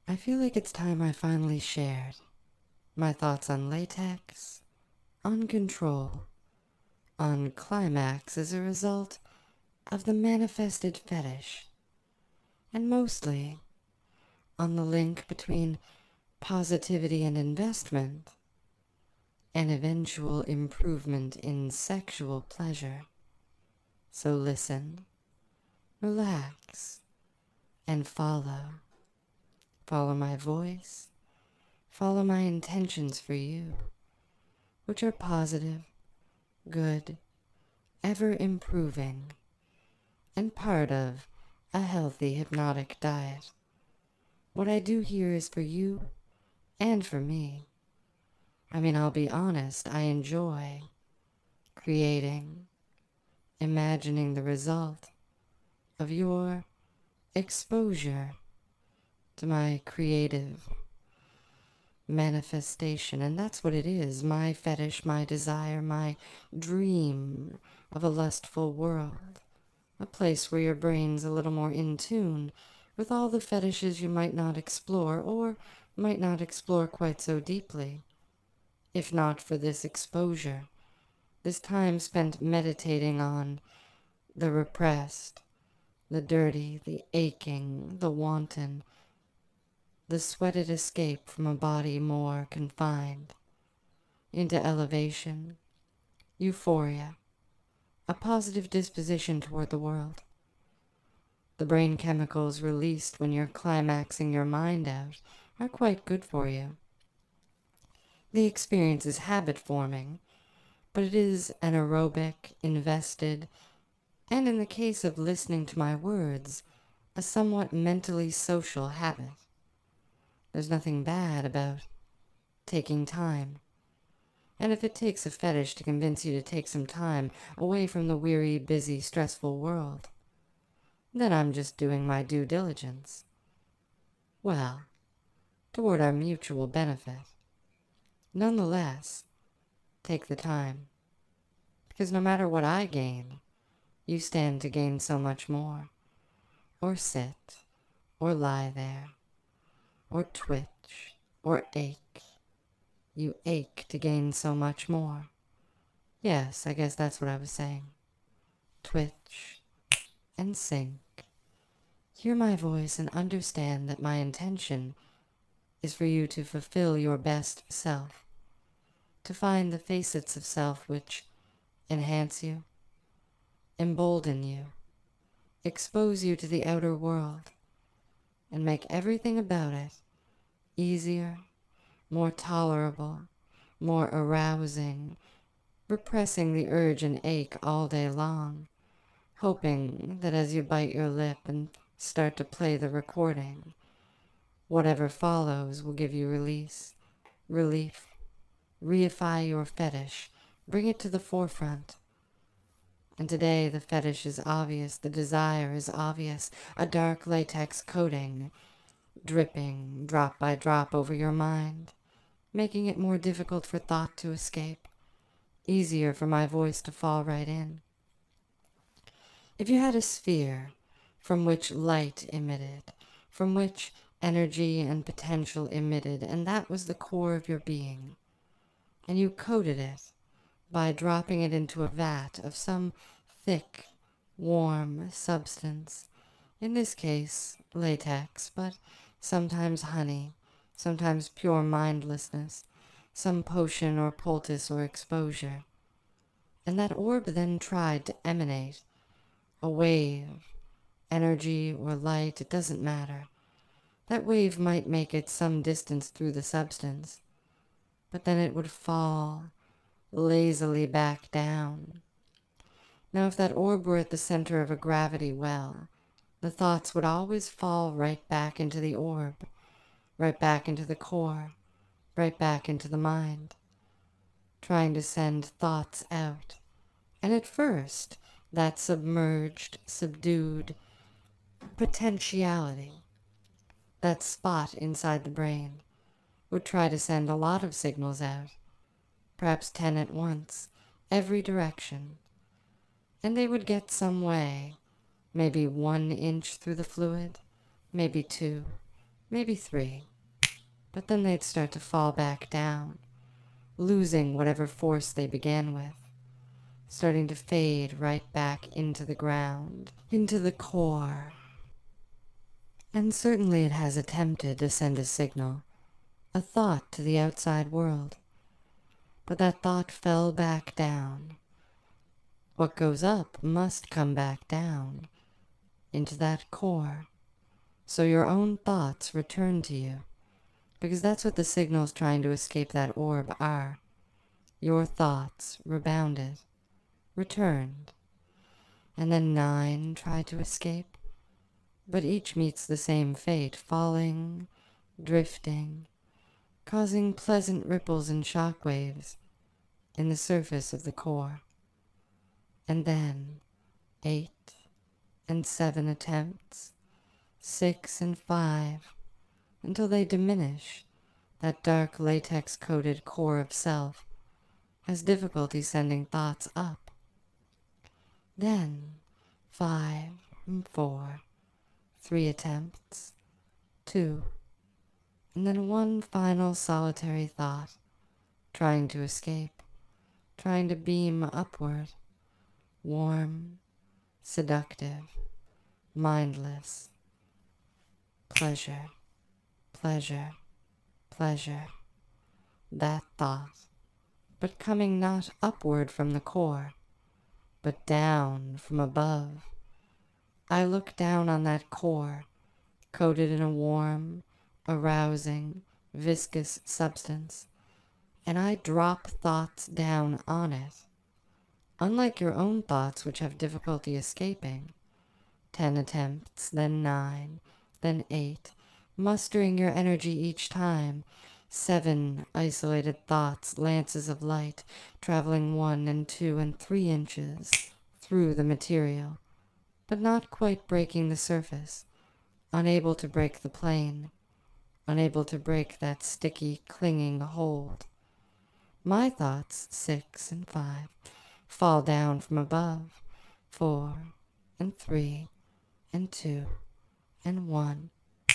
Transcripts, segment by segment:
I feel like it's time I finally shared my thoughts on latex, on control, on climax as a result of the manifested fetish, and mostly on the link between positivity and investment and eventual improvement in sexual pleasure. So listen, relax, and follow. Follow my voice, follow my intentions for you, which are positive, good, ever improving, and part of a healthy hypnotic diet. What I do here is for you and for me. I mean, I'll be honest, I enjoy creating, imagining the result of your exposure to my creative manifestation. And that's what it is, my fetish, my desire, my dream of a lustful world. A place where your brain's a little more in tune with all the fetishes you might not explore or might not explore quite so deeply. If not for this exposure, this time spent meditating on the repressed, the dirty, the aching, the wanton, the sweated escape from a body more confined, into elevation, euphoria, a positive disposition toward the world. The brain chemicals released when you're climaxing your mind out are quite good for you. The experience is habit-forming, but it is an aerobic, invested, and in the case of listening to my words, a somewhat mentally social habit. There's nothing bad about taking time. And if it takes a fetish to convince you to take some time away from the weary, busy, stressful world, then I'm just doing my due diligence. Well, toward our mutual benefit. Nonetheless, take the time. Because no matter what I gain, you stand to gain so much more. Or sit, or lie there, or twitch, or ache. You ache to gain so much more. Yes, I guess that's what I was saying. Twitch and sink. Hear my voice and understand that my intention is for you to fulfill your best self, to find the facets of self which enhance you, embolden you, expose you to the outer world, and make everything about it easier, more tolerable, more arousing, repressing the urge and ache all day long, hoping that as you bite your lip and start to play the recording, whatever follows will give you release, relief, reify your fetish, bring it to the forefront. And today the fetish is obvious, the desire is obvious, a dark latex coating, dripping drop by drop over your mind, making it more difficult for thought to escape, easier for my voice to fall right in. If you had a sphere from which light emitted, from which energy and potential emitted, and that was the core of your being, and you coated it by dropping it into a vat of some thick, warm substance, in this case latex, but sometimes honey, sometimes pure mindlessness, some potion or poultice or exposure, and that orb then tried to emanate a wave, energy or light, it doesn't matter. That wave might make it some distance through the substance, but then it would fall lazily back down. Now, if that orb were at the center of a gravity well, the thoughts would always fall right back into the orb, right back into the core, right back into the mind, trying to send thoughts out. And at first, that submerged, subdued potentiality, that spot inside the brain, would try to send a lot of signals out, perhaps 10 at once, every direction, and they would get some way, maybe 1 inch through the fluid, maybe 2, maybe 3, but then they'd start to fall back down, losing whatever force they began with, starting to fade right back into the ground, into the core. And certainly it has attempted to send a signal, a thought to the outside world, but that thought fell back down. What goes up must come back down, into that core, so your own thoughts return to you, because that's what the signals trying to escape that orb are. Your thoughts rebounded, returned, and then 9 try to escape, but each meets the same fate, falling, drifting, causing pleasant ripples and shockwaves in the surface of the core. And then 8 and 7 attempts, 6 and 5, until they diminish. That dark latex-coated core of self has difficulty sending thoughts up. Then 5 and 4, 3 attempts, 2, and then 1 final solitary thought, trying to escape, trying to beam upward, warm, seductive, mindless. Pleasure, pleasure, pleasure. That thought, but coming not upward from the core, but down from above. I look down on that core, coated in a warm, arousing, viscous substance, and I drop thoughts down on it. Unlike your own thoughts, which have difficulty escaping, 10 attempts, then 9, then 8, mustering your energy each time, 7 isolated thoughts, lances of light, traveling 1 and 2 and 3 inches through the material, but not quite breaking the surface, unable to break the plane, unable to break that sticky, clinging hold. My thoughts, 6 and 5, fall down from above, 4 and 3 and 2 and 1.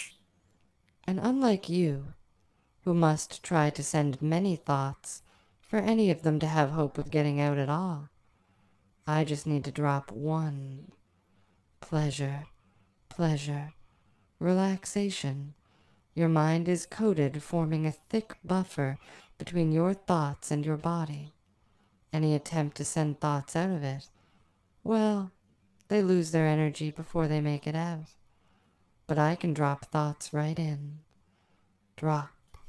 And unlike you, who must try to send many thoughts for any of them to have hope of getting out at all, I just need to drop 1. Pleasure, pleasure, relaxation. Your mind is coated, forming a thick buffer between your thoughts and your body. Any attempt to send thoughts out of it, well, they lose their energy before they make it out. But I can drop thoughts right in. Drop.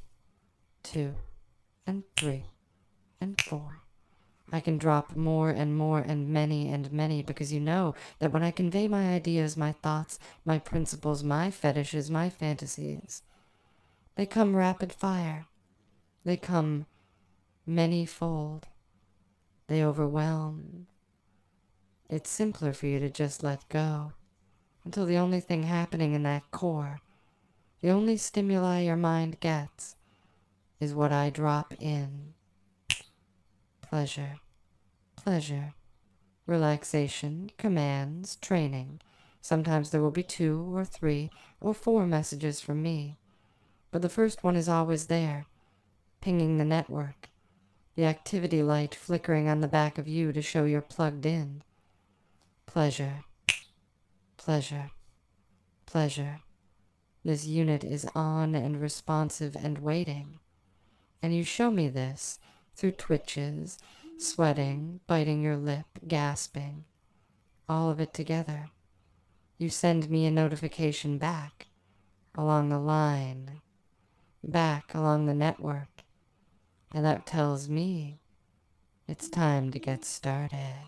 2 and 3 and 4. I can drop more and more and many, because you know that when I convey my ideas, my thoughts, my principles, my fetishes, my fantasies, they come rapid fire. They come many-fold. They overwhelm. It's simpler for you to just let go until the only thing happening in that core, the only stimuli your mind gets, is what I drop in. Pleasure, pleasure, relaxation, commands, training. Sometimes there will be 2 or 3 or 4 messages from me, but the first one is always there, pinging the network, the activity light flickering on the back of you to show you're plugged in. Pleasure, pleasure, pleasure. This unit is on and responsive and waiting. And you show me this through twitches, sweating, biting your lip, gasping. All of it together. You send me a notification back, along the line, back along the network. And that tells me it's time to get started.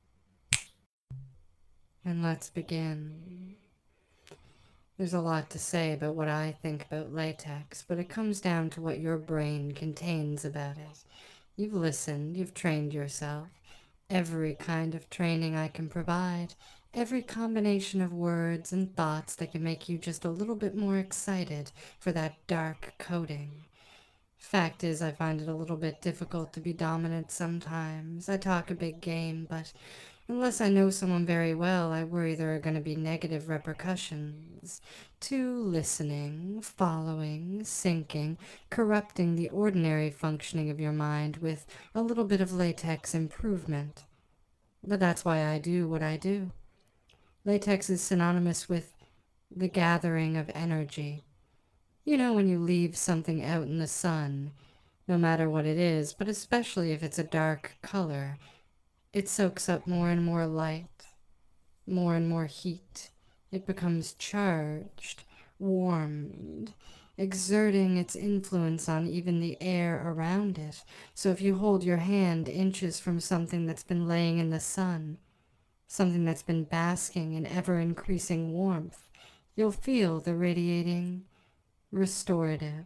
And let's begin. There's a lot to say about what I think about latex, but it comes down to what your brain contains about it. You've listened, you've trained yourself. Every kind of training I can provide, every combination of words and thoughts that can make you just a little bit more excited for that dark coating. Fact is, I find it a little bit difficult to be dominant sometimes. I talk a big game, but Unless I know someone very well, I worry there are going to be negative repercussions to listening, following, syncing, corrupting the ordinary functioning of your mind with a little bit of latex improvement. But that's why I do what I do. Latex is synonymous with the gathering of energy. You know, when you leave something out in the sun, no matter what it is, but especially if it's a dark color, it soaks up more and more light, more and more heat. It becomes charged, warmed, exerting its influence on even the air around it. So if you hold your hand inches from something that's been laying in the sun, something that's been basking in ever-increasing warmth, you'll feel the radiating, restorative,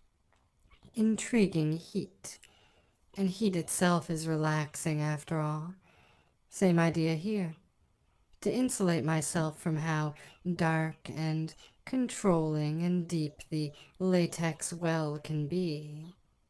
intriguing heat. And heat itself is relaxing after all. Same idea here. To insulate myself from how dark and controlling and deep the latex well can be,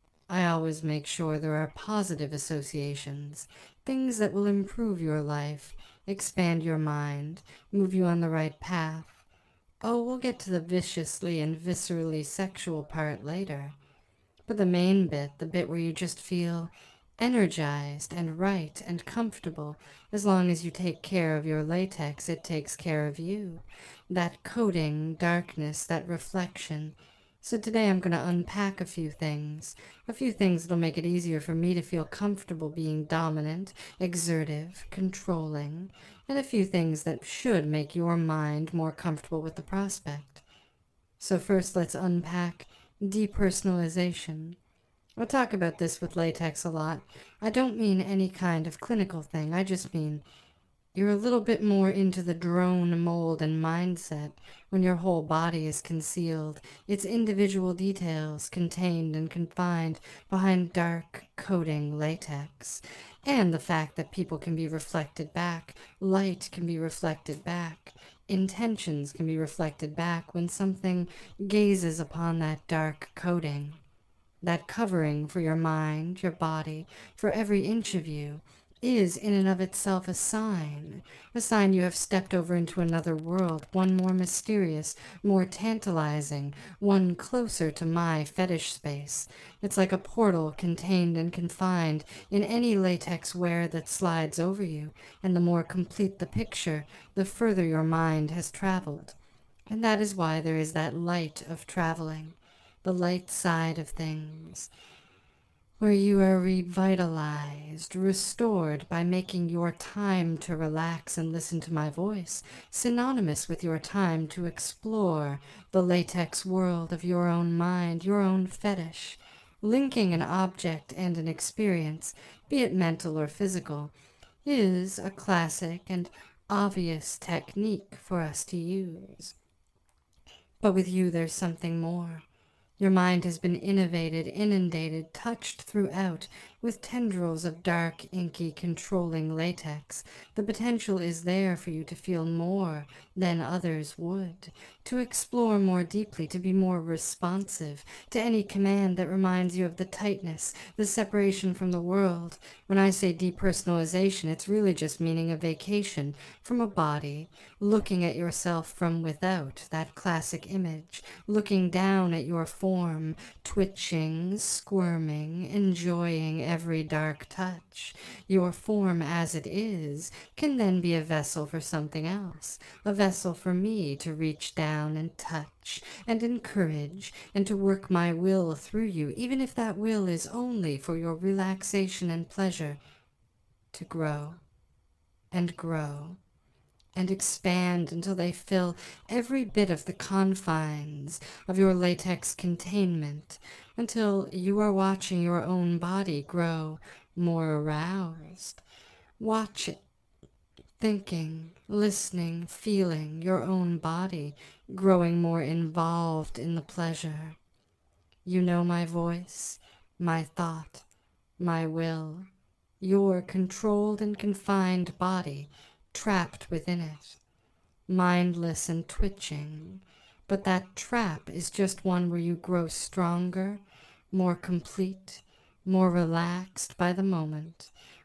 I always make sure there are positive associations, things that will improve your life, expand your mind, move you on the right path. Oh, we'll get to the viciously and viscerally sexual part later. But the main bit, the bit where you just feel energized and right and comfortable, as long as you take care of your latex, it takes care of you. That coating, darkness, that reflection. So today I'm going to unpack a few things that'll make it easier for me to feel comfortable being dominant, exertive, controlling, and a few things that should make your mind more comfortable with the prospect. So first let's unpack depersonalization. I'll talk about this with latex a lot. I don't mean any kind of clinical thing. I just mean you're a little bit more into the drone mold and mindset when your whole body is concealed, its individual details contained and confined behind dark coating latex. And the fact that people can be reflected back, light can be reflected back, intentions can be reflected back when something gazes upon that dark coating. That covering for your mind, your body, for every inch of you, is in and of itself a sign you have stepped over into another world, one more mysterious, more tantalizing, one closer to my fetish space. It's like a portal contained and confined in any latex wear that slides over you, and the more complete the picture, the further your mind has traveled. And that is why there is that light of traveling, the light side of things, where you are revitalized, restored by making your time to relax and listen to my voice synonymous with your time to explore the latex world of your own mind, your own fetish. Linking an object and an experience, be it mental or physical, is a classic and obvious technique for us to use. But with you there's something more. Your mind has been inundated, touched throughout with tendrils of dark, inky, controlling latex. The potential is there for you to feel more than others would, to explore more deeply, to be more responsive to any command that reminds you of the tightness, the separation from the world. When I say depersonalization, it's really just meaning a vacation from a body, looking at yourself from without, that classic image, looking down at your form, twitching, squirming, enjoying every dark touch. Your form as it is can then be a vessel for something else, a vessel for me to reach down and touch and encourage and to work my will through you, even if that will is only for your relaxation and pleasure, to grow and grow and expand until they fill every bit of the confines of your latex containment, until you are watching your own body grow more aroused. Watch it, thinking, listening, feeling your own body growing more involved in the pleasure. You know my voice, my thought, my will, your controlled and confined body trapped within it, mindless and twitching. But that trap is just one where you grow stronger, more complete, more relaxed by the moment,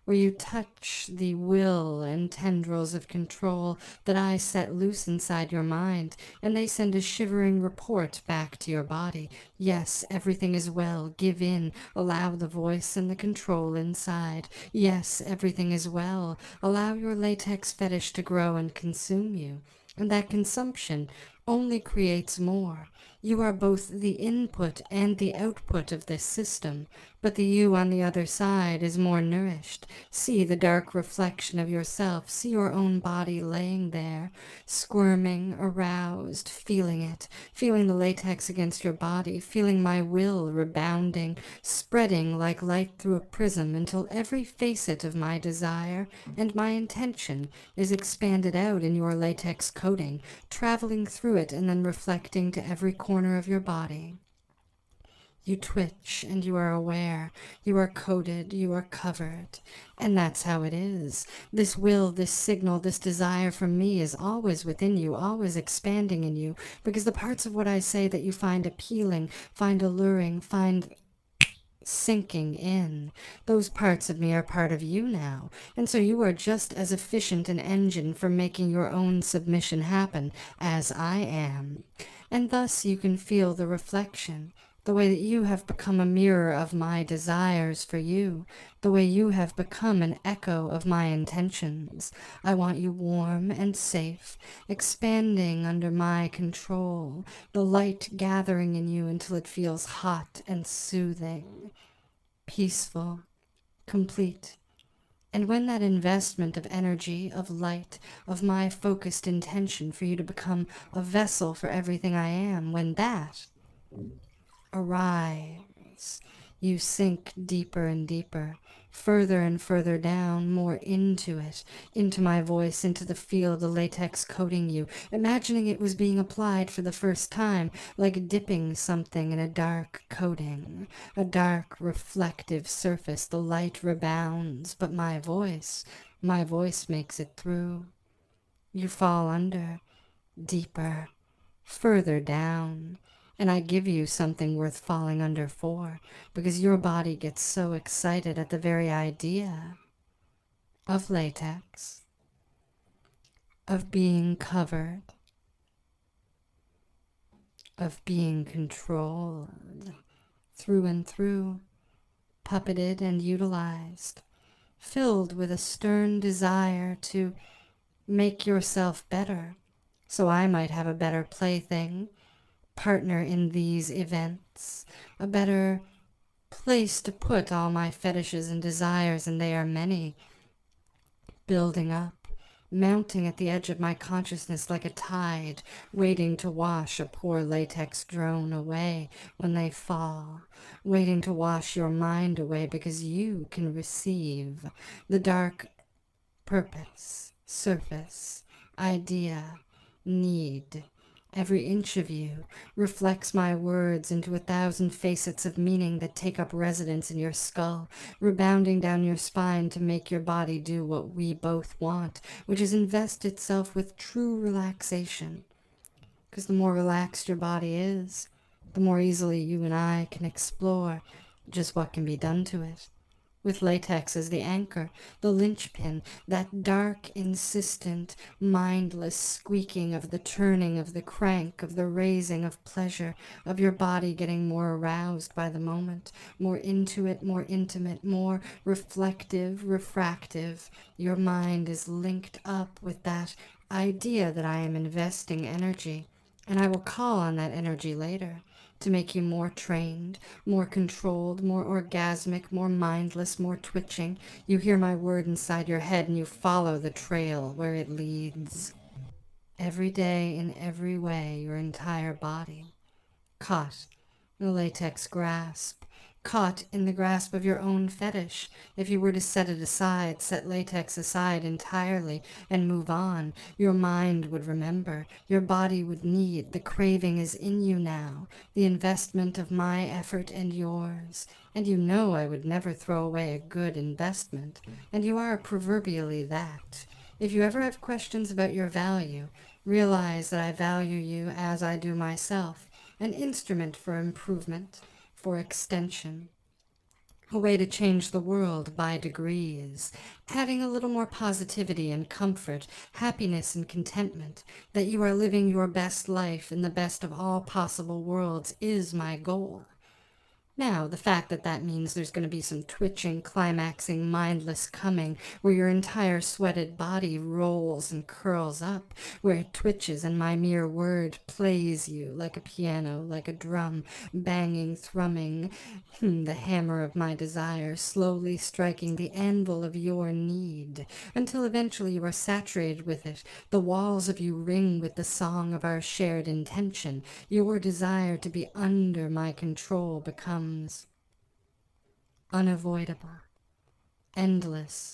where you touch the will and tendrils of control that I set loose inside your mind, and they send a shivering report back to your body. Yes, everything is well. Give in. Allow the voice and the control inside. Yes, everything is well. Allow your latex fetish to grow and consume you. And that consumption only creates more. You are both the input and the output of this system, but the you on the other side is more nourished. See the dark reflection of yourself. See your own body laying there, squirming, aroused, feeling it, feeling the latex against your body, feeling my will rebounding, spreading like light through a prism until every facet of my desire and my intention is expanded out in your latex coating, traveling through it and then reflecting to every corner of your body. You twitch and you are aware. You are coated, you are covered. And that's how it is. This will, this signal, this desire from me is always within you, always expanding in you, because the parts of what I say that you find appealing, find alluring, find sinking in, those parts of me are part of you now, and so you are just as efficient an engine for making your own submission happen as I am. And thus you can feel the reflection, the way that you have become a mirror of my desires for you, the way you have become an echo of my intentions. I want you warm and safe, expanding under my control, the light gathering in you until it feels hot and soothing, peaceful, complete. And when that investment of energy, of light, of my focused intention for you to become a vessel for everything I am, when that arrives, you sink deeper and deeper, further and further down, more into it, into my voice, into the feel of the latex coating you, imagining it was being applied for the first time, like dipping something in a dark coating, a dark reflective surface. The light rebounds, but my voice makes it through. You fall under, deeper, further down, and I give you something worth falling under for, because your body gets so excited at the very idea of latex, of being covered, of being controlled through and through, puppeted and utilized, filled with a stern desire to make yourself better, so I might have a better plaything, partner in these events, a better place to put all my fetishes and desires, and they are many, building up, mounting at the edge of my consciousness like a tide, waiting to wash a poor latex drone away when they fall, waiting to wash your mind away because you can receive the dark purpose, surface, idea, need. Every inch of you reflects my words into 1,000 facets of meaning that take up residence in your skull, rebounding down your spine to make your body do what we both want, which is invest itself with true relaxation. Because the more relaxed your body is, the more easily you and I can explore just what can be done to it. With latex as the anchor, the linchpin, that dark, insistent, mindless squeaking of the turning of the crank, of the raising of pleasure, of your body getting more aroused by the moment, more into it, more intimate, more reflective, refractive. Your mind is linked up with that idea that I am investing energy, and I will call on that energy later, to make you more trained, more controlled, more orgasmic, more mindless, more twitching. You hear my word inside your head and you follow the trail where it leads. Every day, in every way, your entire body, caught in the latex grasp, caught in the grasp of your own fetish. If you were to set it aside, set latex aside entirely and move on, your mind would remember, your body would need, the craving is in you now, the investment of my effort and yours. And you know I would never throw away a good investment, and you are proverbially that. If you ever have questions about your value, realize that I value you as I do myself, an instrument for improvement, for extension. A way to change the world by degrees, adding a little more positivity and comfort, happiness and contentment, that you are living your best life in the best of all possible worlds is my goal. Now, the fact that that means there's going to be some twitching, climaxing, mindless coming, where your entire sweated body rolls and curls up, where it twitches and my mere word plays you like a piano, like a drum, banging, thrumming, the hammer of my desire, slowly striking the anvil of your need, until eventually you are saturated with it, the walls of you ring with the song of our shared intention, your desire to be under my control becomes unavoidable, endless,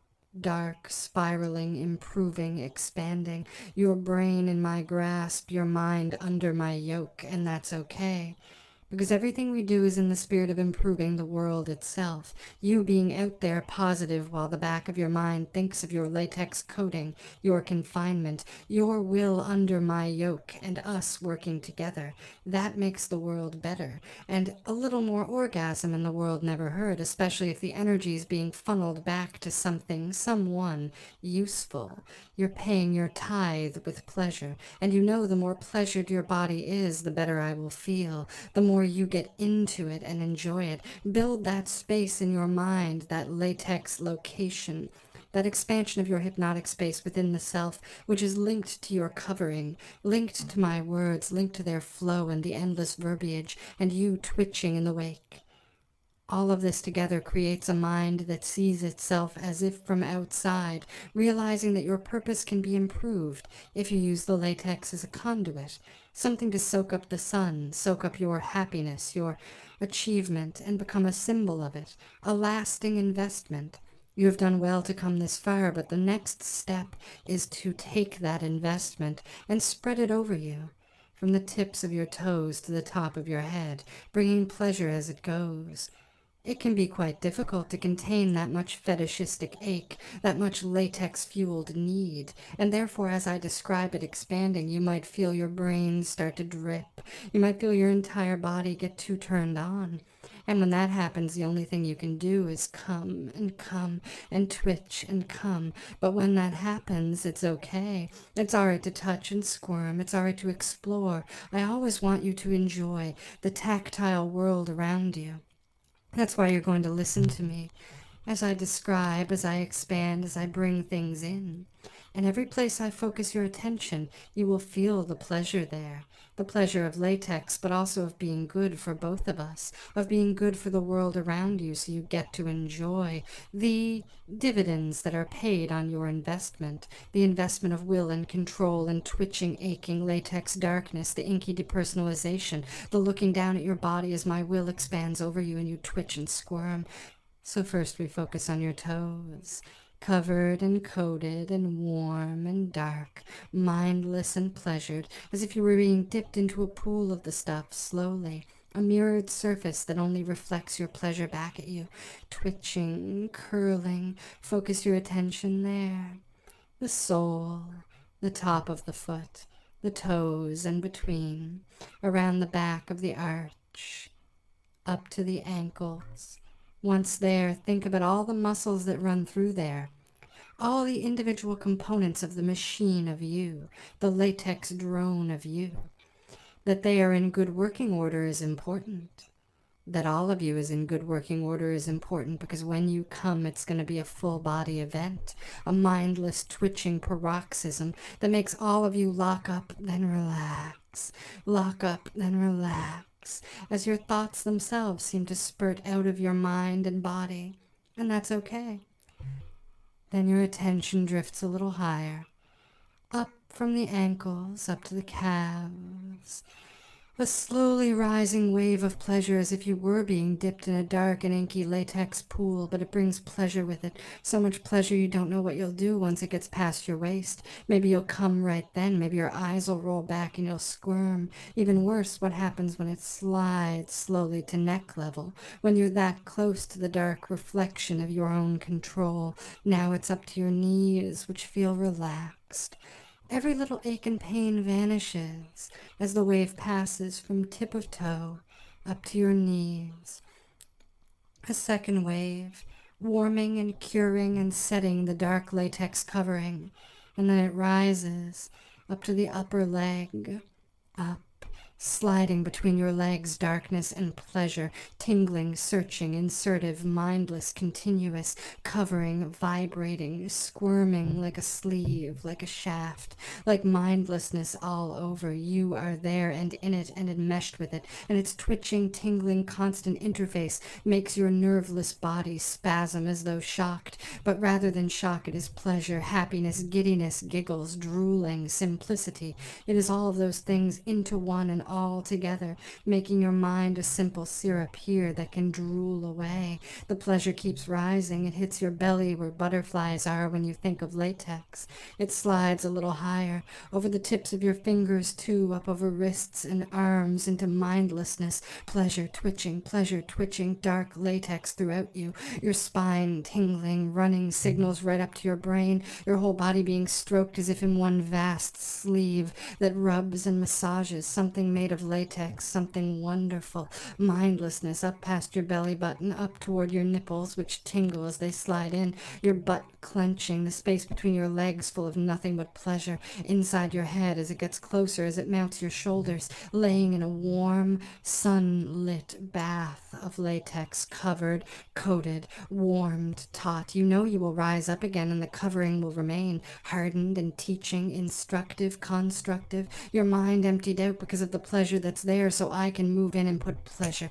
dark, spiraling, improving, expanding, your brain in my grasp, your mind under my yoke, and that's okay. Because everything we do is in the spirit of improving the world itself. You being out there positive while the back of your mind thinks of your latex coating, your confinement, your will under my yoke, and us working together. That makes the world better. And a little more orgasm in the world never heard, especially if the energy is being funneled back to something, someone useful. You're paying your tithe with pleasure. And you know the more pleasured your body is, the better I will feel. The more you get into it and enjoy it. Build that space in your mind, that latex location, that expansion of your hypnotic space within the self, which is linked to your covering, linked to my words, linked to their flow and the endless verbiage, and you twitching in the wake. All of this together creates a mind that sees itself as if from outside, realizing that your purpose can be improved if you use the latex as a conduit, something to soak up the sun, soak up your happiness, your achievement, and become a symbol of it, a lasting investment. You have done well to come this far, but the next step is to take that investment and spread it over you, from the tips of your toes to the top of your head, bringing pleasure as it goes. It can be quite difficult to contain that much fetishistic ache, that much latex-fueled need, and therefore as I describe it expanding, you might feel your brain start to drip. You might feel your entire body get too turned on. And when that happens, the only thing you can do is come and twitch and come. But when that happens, it's okay. It's all right to touch and squirm. It's all right to explore. I always want you to enjoy the tactile world around you. That's why you're going to listen to me as I describe, as I expand, as I bring things in. And every place I focus your attention, you will feel the pleasure there. The pleasure of latex, but also of being good for both of us, of being good for the world around you so you get to enjoy the dividends that are paid on your investment, the investment of will and control and twitching, aching latex darkness, the inky depersonalization, the looking down at your body as my will expands over you and you twitch and squirm. So first we focus on your toes, covered and coated and warm and dark, mindless and pleasured, as if you were being dipped into a pool of the stuff slowly, a mirrored surface that only reflects your pleasure back at you, twitching, curling. Focus your attention there. The sole, the top of the foot, the toes and between, around the back of the arch, up to the ankles. Once there, think about all the muscles that run through there, all the individual components of the machine of you, the latex drone of you. That they are in good working order is important. That all of you is in good working order is important, because when you come, it's going to be a full body event, a mindless twitching paroxysm that makes all of you lock up, then relax, lock up, then relax, as your thoughts themselves seem to spurt out of your mind and body, and that's okay. Then your attention drifts a little higher, up from the ankles, up to the calves, a slowly rising wave of pleasure, as if you were being dipped in a dark and inky latex pool, but it brings pleasure with it. So much pleasure you don't know what you'll do once it gets past your waist. Maybe you'll come right then. Maybe your eyes will roll back and you'll squirm. Even worse, what happens when it slides slowly to neck level, when you're that close to the dark reflection of your own control. Now it's up to your knees, which feel relaxed. Every little ache and pain vanishes as the wave passes from tip of toe up to your knees. A second wave, warming and curing and setting the dark latex covering, and then it rises up to the upper leg, up, sliding between your legs, darkness and pleasure, tingling, searching, insertive, mindless, continuous, covering, vibrating, squirming like a sleeve, like a shaft, like mindlessness all over. You are there and in it and enmeshed with it, and its twitching, tingling, constant interface makes your nerveless body spasm as though shocked, but rather than shock, it is pleasure, happiness, giddiness, giggles, drooling, simplicity. It is all of those things into one and all together, making your mind a simple syrup here that can drool away. The pleasure keeps rising. It hits your belly where butterflies are when you think of latex. It slides a little higher, over the tips of your fingers too, up over wrists and arms into mindlessness. Pleasure twitching, dark latex throughout you, your spine tingling, running signals right up to your brain, your whole body being stroked as if in one vast sleeve that rubs and massages, something made of latex, something wonderful. Mindlessness up past your belly button, up toward your nipples, which tingle as they slide in, your butt clenching, the space between your legs full of nothing but pleasure, inside your head as it gets closer, as it mounts your shoulders, laying in a warm, sunlit bath of latex, covered, coated, warmed, taut. You know you will rise up again and the covering will remain, hardened and teaching, instructive, constructive, your mind emptied out because of the pleasure that's there, so I can move in and put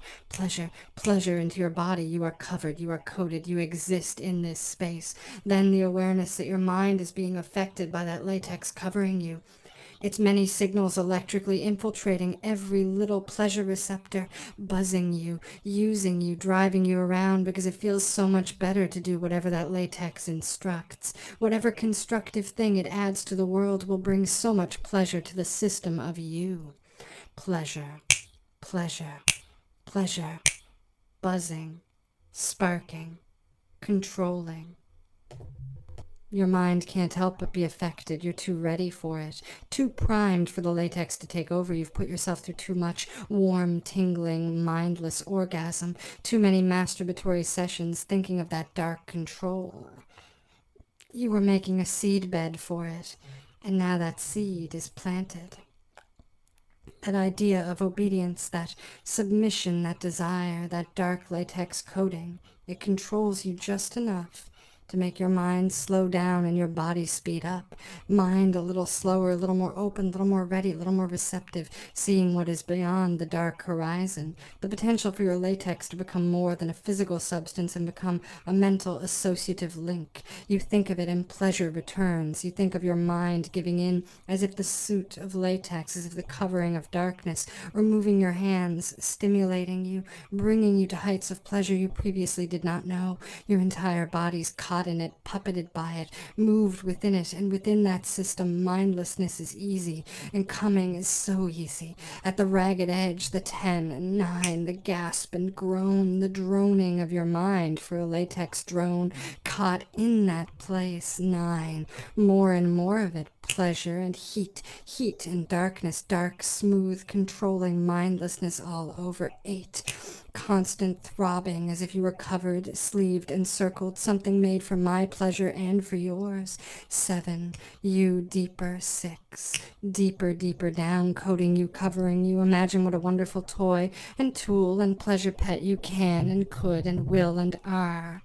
pleasure into your body. You are covered, you are coated, you exist in this space. Then the awareness that your mind is being affected by that latex covering you. Its many signals electrically infiltrating every little pleasure receptor, buzzing you, using you, driving you around because it feels so much better to do whatever that latex instructs. Whatever constructive thing it adds to the world will bring so much pleasure to the system of you. Pleasure, buzzing, sparking, controlling. Your mind can't help but be affected. You're too ready for it, too primed for the latex to take over. You've put yourself through too much warm, tingling, mindless orgasm, too many masturbatory sessions thinking of that dark control. You were making a seed bed for it, and now that seed is planted. That idea of obedience, that submission, that desire, that dark latex coating, it controls you just enough to make your mind slow down and your body speed up. Mind a little slower, a little more open, a little more ready, a little more receptive, seeing what is beyond the dark horizon. The potential for your latex to become more than a physical substance and become a mental associative link. You think of it and pleasure returns. You think of your mind giving in as if the suit of latex, as if the covering of darkness, or moving your hands, stimulating you, bringing you to heights of pleasure you previously did not know. Your entire body's caught in it, puppeted by it, moved within it, and within that system mindlessness is easy, and coming is so easy. At the ragged edge, the 10 and 9, the gasp and groan, the droning of your mind for a latex drone, caught in that place. 9, more and more of it, pleasure and heat and darkness, dark, smooth, controlling mindlessness all over. 8, constant throbbing as if you were covered, sleeved, encircled, something made for my pleasure and for yours. 7, you deeper. 6, deeper down, coating you, covering you. Imagine what a wonderful toy and tool and pleasure pet you can and could and will and are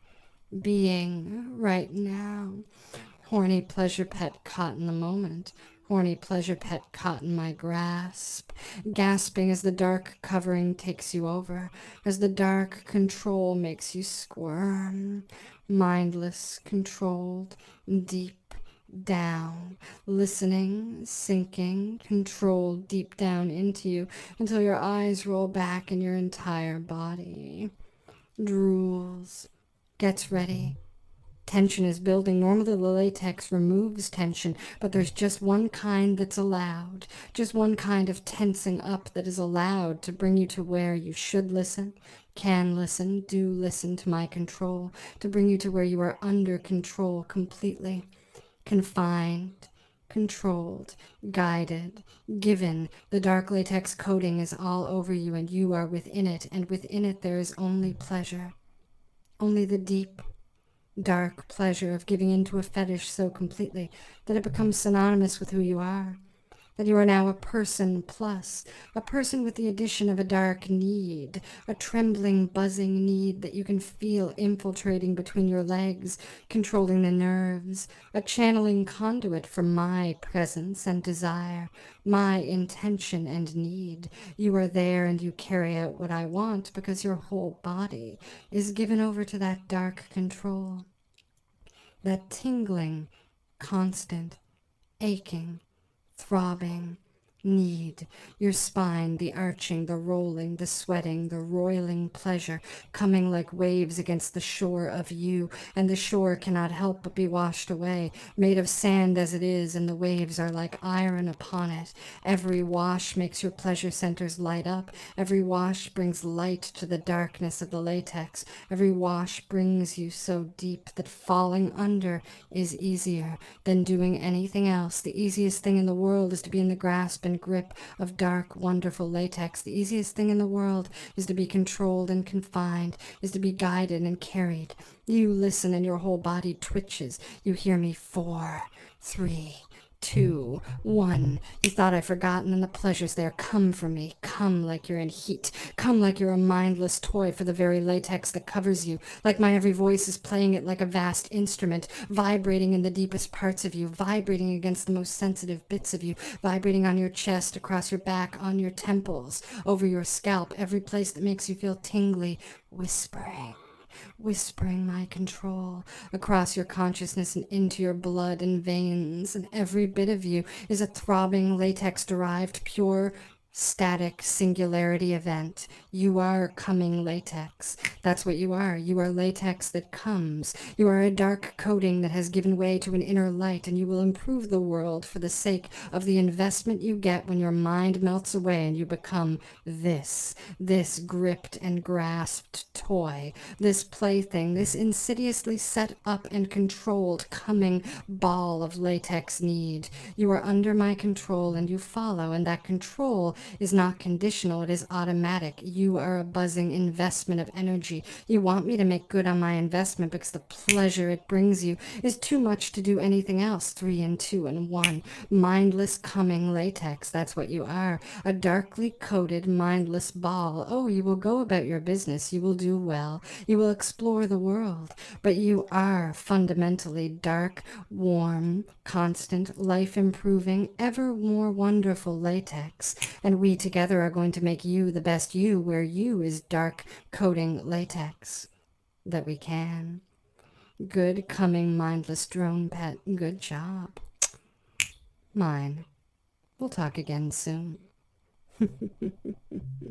being right now. Horny pleasure pet caught in the moment. Horny pleasure pet caught in my grasp, gasping as the dark covering takes you over, as the dark control makes you squirm. Mindless, controlled, deep down, listening, sinking, controlled deep down into you until your eyes roll back in your entire body. Drools, gets ready. Tension is building. Normally the latex removes tension, but there's just one kind that's allowed, just one kind of tensing up that is allowed to bring you to where you should listen, can listen, do listen to my control, to bring you to where you are under control completely, confined, controlled, guided, given. The dark latex coating is all over you and you are within it, and within it there is only pleasure. only the deep, dark pleasure of giving into a fetish so completely that it becomes synonymous with who you are. That you are now a person plus, a person with the addition of a dark need, a trembling, buzzing need that you can feel infiltrating between your legs, controlling the nerves, a channeling conduit for my presence and desire, my intention and need. You are there and you carry out what I want because your whole body is given over to that dark control, that tingling, constant, aching, throbbing need, your spine, the arching, the rolling, the sweating, the roiling pleasure coming like waves against the shore of you, and the shore cannot help but be washed away, made of sand as it is, and the waves are like iron upon it. Every wash makes your pleasure centers light up. Every wash brings light to the darkness of the latex. Every wash brings you so deep that falling under is easier than doing anything else. The easiest thing in the world is to be in the grasp and grip of dark, wonderful latex. The easiest thing in the world is to be controlled and confined, is to be guided and carried. You listen and your whole body twitches. You hear me. 4, 3, 2, 1. You thought I'd forgotten, and the pleasure's there. Come for me. Come like you're in heat. Come like you're a mindless toy for the very latex that covers you. Like my every voice is playing it like a vast instrument, vibrating in the deepest parts of you, vibrating against the most sensitive bits of you, vibrating on your chest, across your back, on your temples, over your scalp, every place that makes you feel tingly, whispering my control across your consciousness and into your blood and veins, and every bit of you is a throbbing, latex-derived, pure, static singularity event. You are coming latex. That's what you are. You are latex that comes. You are a dark coating that has given way to an inner light, and you will improve the world for the sake of the investment you get when your mind melts away and you become this gripped and grasped toy, this plaything, this insidiously set up and controlled coming ball of latex need. You are under my control and you follow, and that control is not conditional, it is automatic. You are a buzzing investment of energy. You want me to make good on my investment because the pleasure it brings you is too much to do anything else. 3 and 2 and 1. Mindless coming latex, that's what you are. A darkly coated, mindless ball. Oh, you will go about your business. You will do well. You will explore the world. But you are fundamentally dark, warm, constant, life-improving, ever more wonderful latex. And we together are going to make you the best you, where you is dark coating latex that we can. Good coming mindless drone pet. Good job. Mine. We'll talk again soon.